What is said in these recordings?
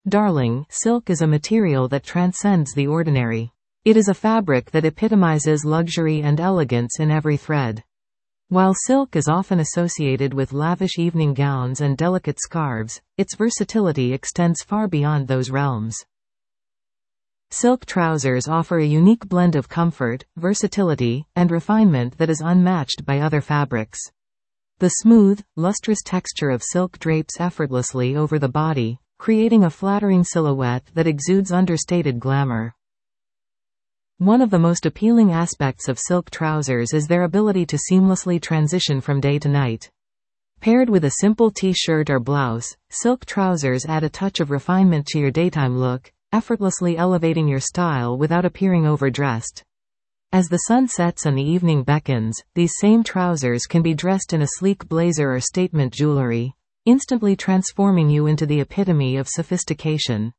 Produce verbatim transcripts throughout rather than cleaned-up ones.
Darling, silk is a material that transcends the ordinary. It is a fabric that epitomizes luxury and elegance in every thread. While silk is often associated with lavish evening gowns and delicate scarves, its versatility extends far beyond those realms. Silk trousers offer a unique blend of comfort, versatility, and refinement that is unmatched by other fabrics. The smooth, lustrous texture of silk drapes effortlessly over the body, creating a flattering silhouette that exudes understated glamour. One of the most appealing aspects of silk trousers is their ability to seamlessly transition from day to night. Paired with a simple t-shirt or blouse, silk trousers add a touch of refinement to your daytime look, effortlessly elevating your style without appearing overdressed. As the sun sets and the evening beckons, these same trousers can be dressed in a sleek blazer or statement jewelry, instantly transforming you into the epitome of sophistication.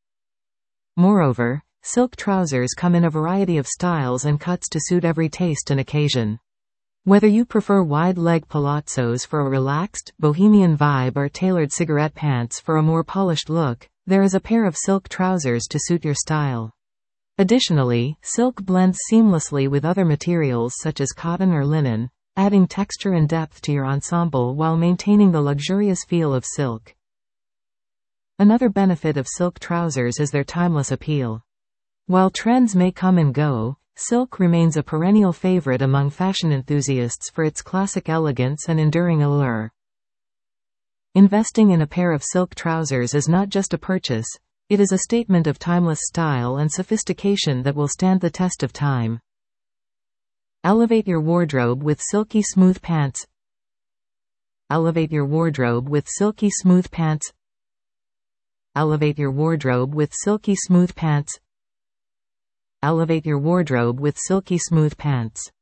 Moreover, silk trousers come in a variety of styles and cuts to suit every taste and occasion. Whether you prefer wide-leg palazzos for a relaxed, bohemian vibe or tailored cigarette pants for a more polished look, there is a pair of silk trousers to suit your style. Additionally, silk blends seamlessly with other materials such as cotton or linen, adding texture and depth to your ensemble while maintaining the luxurious feel of silk. Another benefit of silk trousers is their timeless appeal. While trends may come and go, silk remains a perennial favorite among fashion enthusiasts for its classic elegance and enduring allure. Investing in a pair of silk trousers is not just a purchase, it is a statement of timeless style and sophistication that will stand the test of time. Elevate your wardrobe with silky smooth pants. Elevate your wardrobe with silky smooth pants. Elevate your wardrobe with silky smooth pants. Elevate your wardrobe with silky smooth pants.